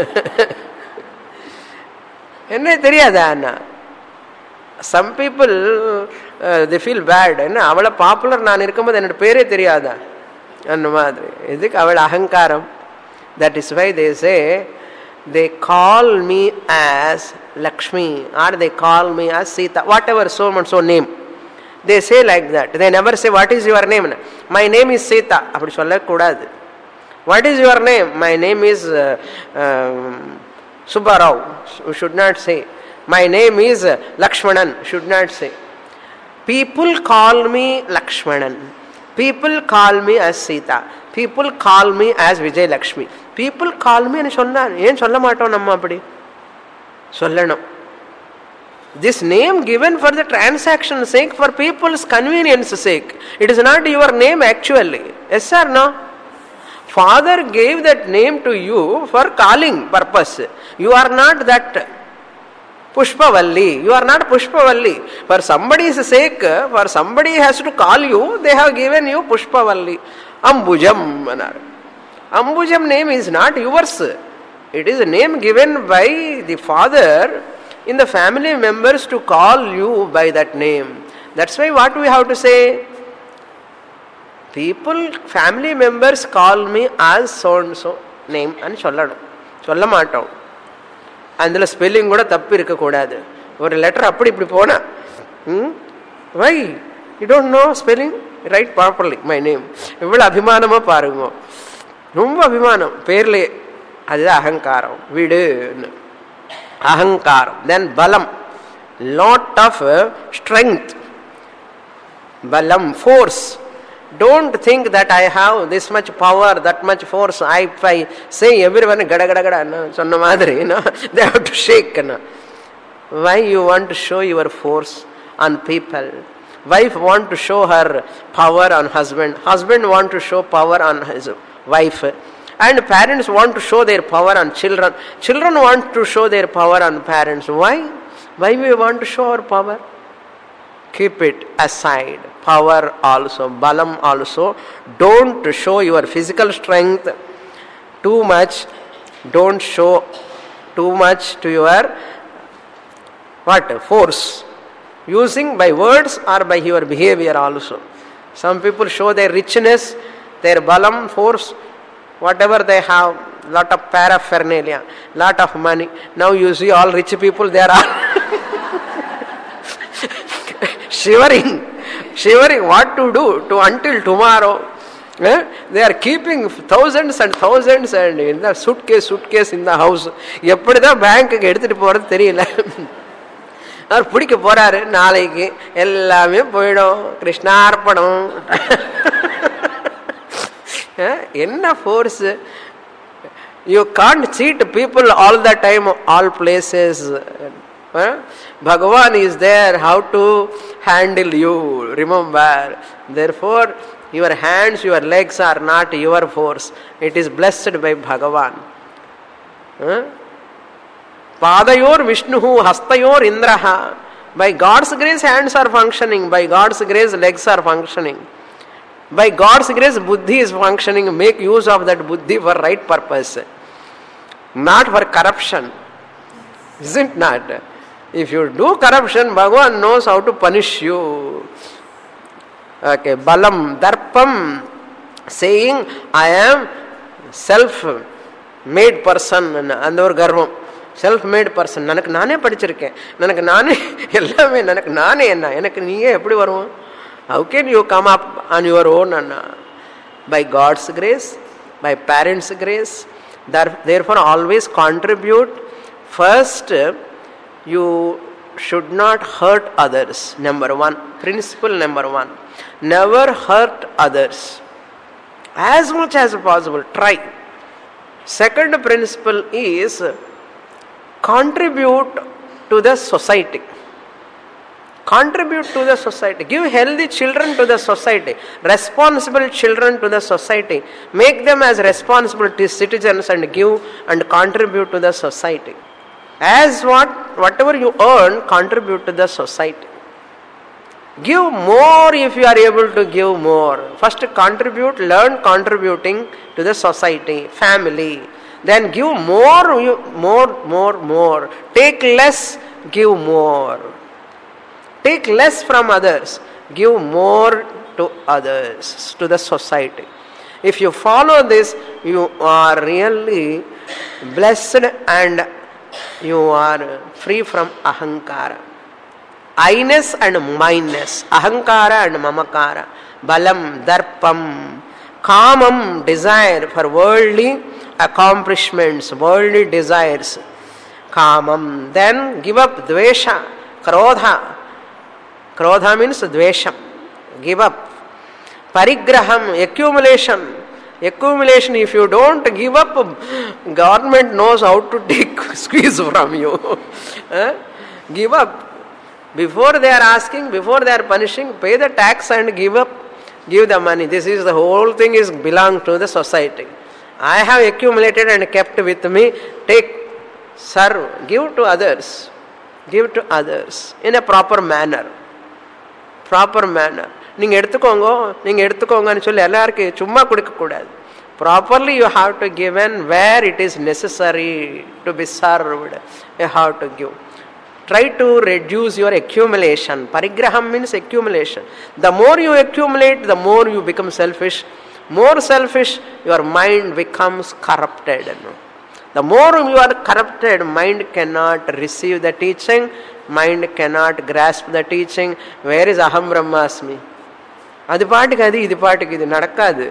என்ன தெரியாதா அண்ணா? Some people they feel bad. அவளை popular நான் இருக்கும்போது என்னோட பேரே தெரியாதா அந்த மாதிரி. இதுக்கு அவள் அகங்காரம். That is why they say they call me as Lakshmi or they call me as Sita, whatever so and so name. They say like that. They never say what is your name. My name is Sita. அப்படி சொல்லக்கூடாது. What is your name? My name is Subbarao. You should not say. My name is Lakshmanan. Should not say. People call me Lakshmanan. People call me as Sita. People call me as Vijay Lakshmi. People call me and solla. Yen solla maato namma apadi. Sollanam. This name given for the transaction sake, for people's convenience sake. It is not your name actually. Yes or no? Father gave that name to you for calling purpose. You are not that Pushpavalli. You are not Pushpavalli. For somebody's sake, for somebody has to call you, they have given you Pushpavalli. Ambujam. Ambujam name is not yours. It is a name given by the father in the family members to call you by that name. That's why what we have to say? People, family members call me as so and so name and சொல்ல மாட்டோம். అందులో spelling కూడా తప్పు இருக்கக்கூடாது. ஒரு letter அப்படி இப்படி போனா why you don't know spelling right properly my name. இவ்வளவு அபிமானமா பாருங்க, ரொம்ப அபிமானம் பேர்லே. அதுதான் அகங்காரம். வீடுன்னு அகங்காரம். தென் பலம், lot of strength. Balam, force. Don't think that I have this much power, that much force. If I say everyone gada gada gada sonna madri, they have to shake. Why you want to show your force on people? Wife want to show her power on husband. Husband want to show power on his wife. And parents want to show their power on children. Children want to show their power on parents. Why? Why we want to show our power? Keep it aside. Power also, balam also. Don't show your physical strength too much. Don't show too much to your force. Using by words or by your behavior also. Some people show their richness, their balam, force, whatever they have, lot of paraphernalia, lot of money. Now you see all rich people, they are all shivering what to do to until tomorrow. They are keeping thousands and thousands and in the suitcase in the house. எப்படிதான் பேங்க்குக்கு எடுத்துட்டு போறது தெரியல. அவர் பிடிக்க போறாரு, நாளைக்கு எல்லாமே போயிடும். கிருஷ்ணார்ப்பணம். என்ன force? You can't cheat people all the time, all places. Bhagavan is there, how to handle you, remember. Therefore, your hands, your legs are not your force. It is blessed by Bhagavan. Padayor Vishnuhu, Hastayor Indraha. By God's grace, hands are functioning. By God's grace, legs are functioning. By God's grace, buddhi is functioning. Make use of that buddhi for right purpose, not for corruption. Isn't not? If you do corruption, Bhagavan knows how to punish you. Okay, balam, darpam, saying I am self-made person, and or garvam, self-made person. Nanakku naane padichirukken, nanakku naane ellame, nanakku naane enna, enakku neeye eppadi varum? How can you come up on your own? By God's grace, by parents' grace. Therefore, always contribute. First, you should not hurt others. Number one, principle number one, never hurt others. As much as possible, try. Second principle is contribute to the society. Contribute to the society. Give healthy children to the society. Responsible children to the society. Make them as responsible citizens and give and contribute to the society. As whatever you earn, contribute to the society. Give more if you are able to give more. First contribute, learn contributing to the society, family. Then give more. Take less, give more. Take less from others, give more to others, to the society. If you follow this, you are really blessed and you are free from ahankara. I-ness and mindness, ahankara and mamakara, balam, darpam, kamam, desire for worldly accomplishments, worldly desires. kamam. Then give up dvesha, krodha. Krodha means dvesham. Give up. Parigraham, accumulation. Accumulation, if you don't give up, government knows how to take squeeze from you. Give up. Before they are asking, before they are punishing, pay the tax and give up. Give the money. This is the whole thing is belong to the society. I have accumulated and kept with me. Take, serve, give to others. Give to others in a proper manner. Proper manner. நீங்கள் எடுத்துக்கோங்கன்னு சொல்லி எல்லாருக்கும் சும்மா கொடுக்கக்கூடாது. Properly you have to give and where it is necessary to be served, you have to give. Try to reduce your accumulation. Parigraham means accumulation. The more you accumulate, the more you become selfish. More selfish, your mind becomes corrupted. The more you are corrupted, mind cannot receive the teaching, mind cannot grasp the teaching. Where is Aham Brahmasmi? அது பாட்டுக்கு அது இது பாட்டுக்கு இது நடக்காது.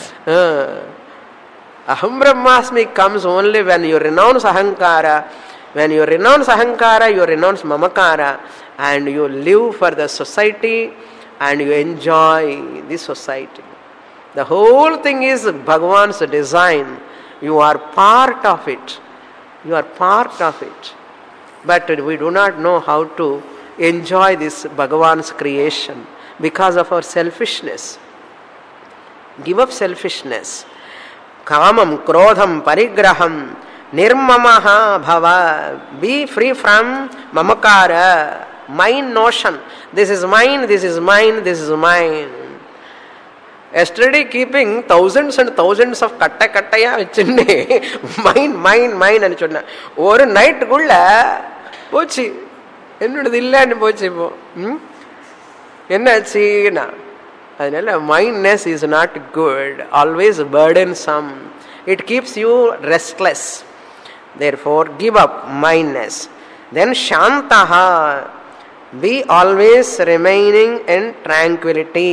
Aham Brahmasmi comes only when you renounce ahankara. When you renounce ahankara, you renounce mamakara, and you live for the society and you enjoy the society. The whole thing is Bhagavan's design. You are part of it. You are part of it. But we do not know how to enjoy this Bhagavan's creation because of our selfishness. Give up selfishness. Kamam, krodham, parigraham, nirmamaha bhava. Be free from mamakara, mine notion. This is mine, this is mine, this is mine. Yesterday keeping thousands and thousands of kattaya vechinde mine anu sonna oru night kulla pochi ennudhu illanu pochi ipo ennachi na adnala mindness is not good, always burdensome. It keeps you restless. Therefore give up mindness. Then shantaha, be always remaining in tranquility.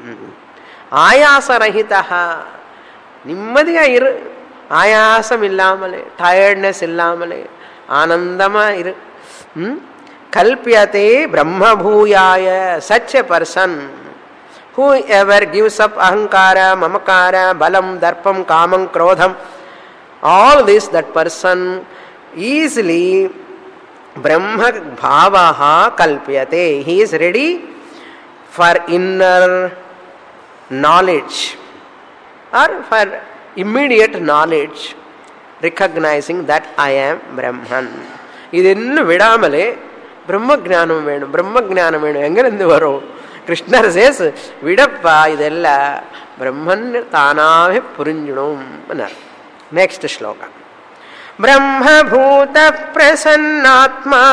ஆயாசரஹிதா, நிம்மதியா இரு. ஆயாசம் இல்லாமலே, tiredness இல்லாமலே ஆனந்தமா இரு. கல்பியதே பிரம்மபூயாய. Such a person whoever gives up ahankara, mamakara, balam, darpam, kamam, krodham, all this, that person easily brahma bhavaha kalpyate. He is ready for inner knowledge or for immediate knowledge, recognizing that I am Brahman. Idinnu vidamale brahma jnanam venum, brahma jnanam venum. Engirindu varum? Krishna says, vidappa idella brahman taanave purinjunum annar. Next shloka. Brahma bhuta prasannatma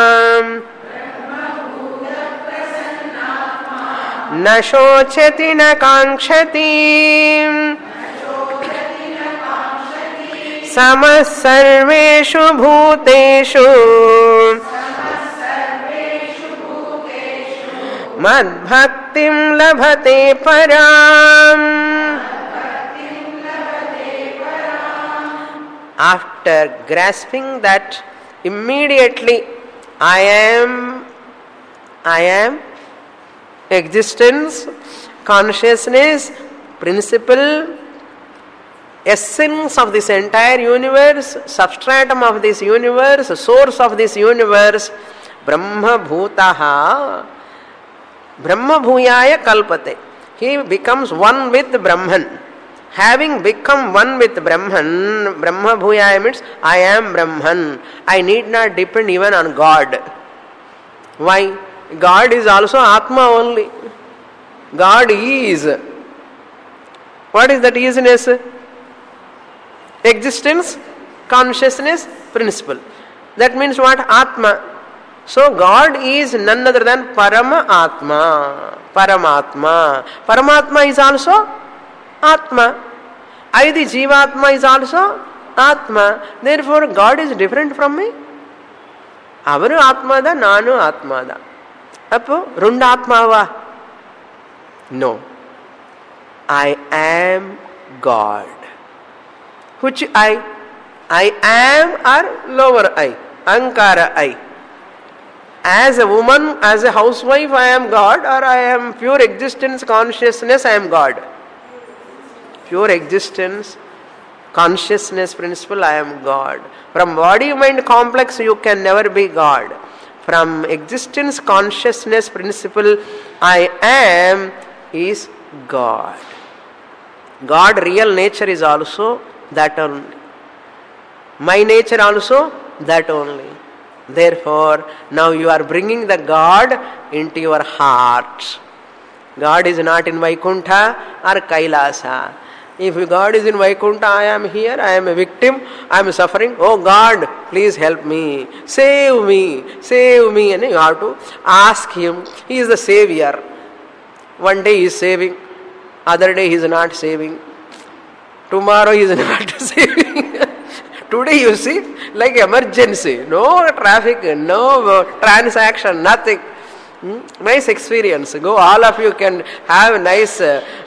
न शोचति न कांक्षति समः सर्वेषु भूतेषु मद्भक्तिं लभते पराम्. After grasping that immediately I am existence, consciousness, principle, essence of this entire universe, substratum of this universe, source of this universe, Brahma Bhutaha, Brahma Bhuyaya Kalpate. He becomes one with Brahman. Having become one with Brahman, Brahma Bhuyaya means I am Brahman. I need not depend even on God. Why? God is also Atma only. God is. What is that isness? Existence, consciousness, principle. That means what? Atma. So God is none other than Parama Atma. Paramatma. Paramatma is also Atma. I, the Jivatma, is also Atma. Therefore God is different from me. Avaru Atma da, Nanu Atma da. Appo Runda Atmava? No. I am God. Which I? I am or lower I? Ahankara I. As a woman, as a housewife, I am God, or I am pure existence consciousness, I am God. Pure existence consciousness principle, I am God. From body-mind complex, you can never be God. From existence consciousness principle, I am is God. God real nature is also that only. My nature also that only. Therefore, now you are bringing the God into your heart. God is not in Vaikuntha or Kailasa. If God is in Vaikuntha, I am here, I am a victim, I am suffering. Oh God, please help me, save me, save me. And you have to ask Him. He is the Savior. One day He is saving, other day He is not saving. Tomorrow He is not saving. Today you see, like emergency, no traffic, no transaction, nothing. Nice experience. Go, all of you can have nice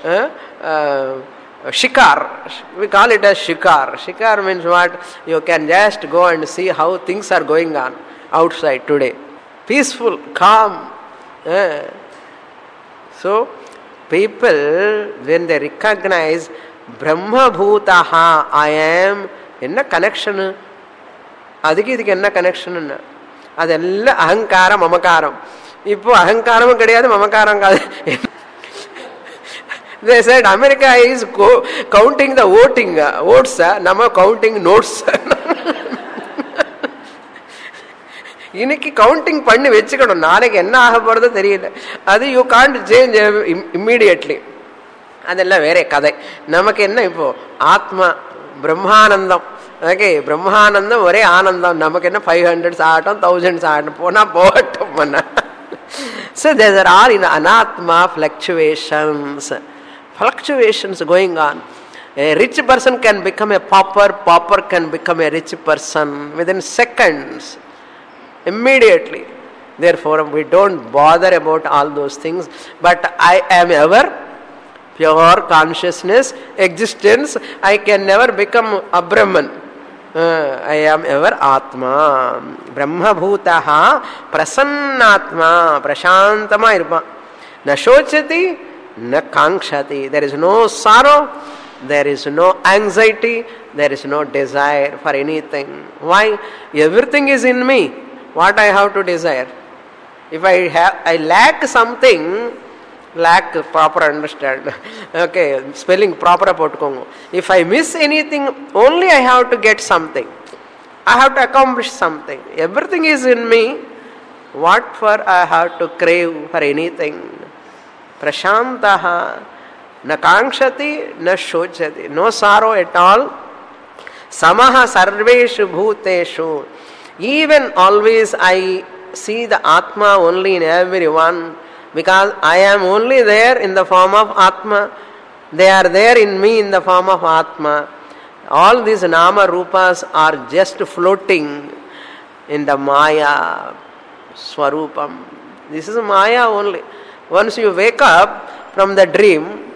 shikar. We call it as shikar. Shikar means what? You can just go and see how things are going on outside today. Peaceful, calm. So, people, when they recognize Brahma Bhutaha, I am, என்ன connection? அதுக்கு இதுக்கு என்ன connection? அதெல்லாம் அகங்காரம் மமகாரம். இப்போ அகங்காரமும் கிடையாது, மமகாரம் கிடையாது. They said America is counting the votes, நம்ம counting notes. இன்னைக்கு கவுண்டிங் பண்ணி வச்சுக்கணும், நாளைக்கு என்ன ஆக போறதோ தெரியல. அது யூ காண்ட் சேஞ்ச் இம்மீடியட்லி. அதெல்லாம் வேற கதை. நமக்கு என்ன இப்போ ஆத்மா பிரம்மானந்தம். ஓகே, பிரம்மானந்தம் ஒரே ஆனந்தம். நமக்கு என்ன 500 ஆகட்டும், 1000 ஆகட்டும், போனா போகட்டும். So there are all in anatma fluctuations going on. A rich person can become a pauper, pauper can become a rich person within seconds, immediately. Therefore, we don't bother about all those things. But I am ever pure consciousness, existence. I can never become a Brahman. I am ever Atma. Brahma Bhutaha Prasannatma. Prashantama irpa. Na shochati, na kankshati. There is no sorrow, there is no anxiety, there is no desire for anything. Why? Everything is in me. What I have to desire? If I lack something, lack proper understand. Okay, spelling proper potkongo. If I miss anything, only I have to get something. I have to accomplish something. Everything is in me. What for I have to crave for anything? Prashantaha na kankshati na shochati. No sorrow at all. Samaha sarveshu bhuteshu. Even always I see the Atma only in everyone. Because I am only there in the form of Atma. They are there in me in the form of Atma. All these Nama Rupas are just floating in the Maya Swarupam. This is Maya only. Once you wake up from the dream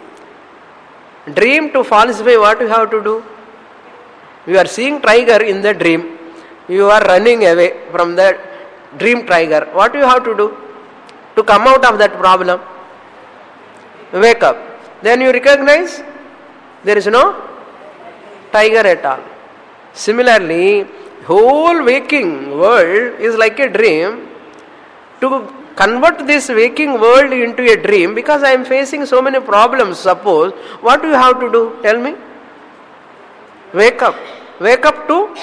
to falsify, what you have to do? You are seeing tiger in the dream. You are running away from the dream tiger. What do you have to do? To come out of that problem, wake up. Then you recognize there is no tiger at all. Similarly, whole waking world is like a dream. To convert this waking world into a dream, because I am facing so many problems, suppose, what do you have to do? Tell me. Wake up. Wake up to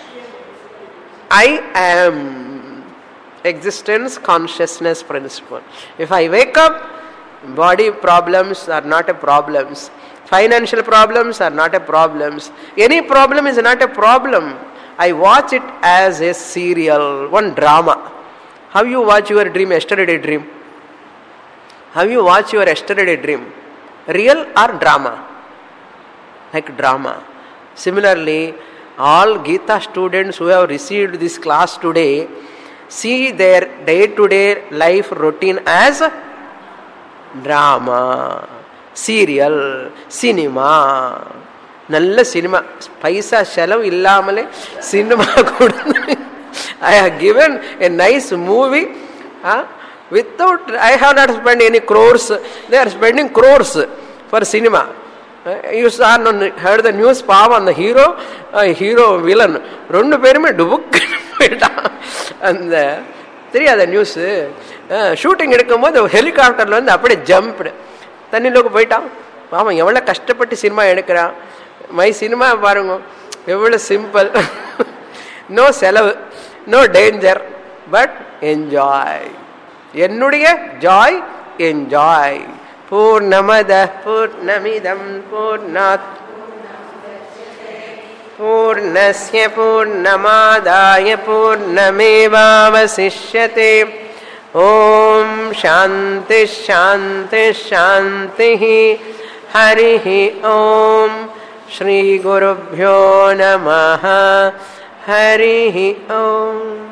I am. Existence consciousness principle. If I wake up, body problems are not a problems. Financial problems are not a problems. Any problem is not a problem. I watch it as a serial, one drama. How you watch your dream, yesterday dream? How you watch your yesterday dream? Real or drama? Like drama. Similarly, all Gita students who have received this class today see their day-to-day life routine as drama, serial, cinema. Nalla cinema. Paisa shalav illamale cinema kudu. I have given a nice movie without, I have not spent any crores. They are spending crores for cinema. You saw, heard the news, Pavan, the hero, villain. Rendu perume dubuk and தெரியாத news shooting எடுக்கும்போது ஹெலிகாப்டர்ல வந்து அப்படியே jumped தண்ணியிலோக்கு போயிட்டான். பாவம் எவ்வளோ கஷ்டப்பட்டு cinema எடுக்கிறான். மை சினிமா பாருங்க எவ்வளோ சிம்பிள். நோ செலவு, நோ டேஞ்சர், பட் என்ஜாய். என்னுடைய ஜாய் என்ஜாய். பூர்ணமத பூர்ணமிதம் பூர்ணாத் பூர்ணஸ்ய பூர்ணமாதாய பூர்ணமேவாவசிஷ்யதே. ஓம் சாந்தி சாந்தி சாந்தி. ஹரி ஓம். ஸ்ரீ குருभ्यो நமः. ஹரி ஓம்.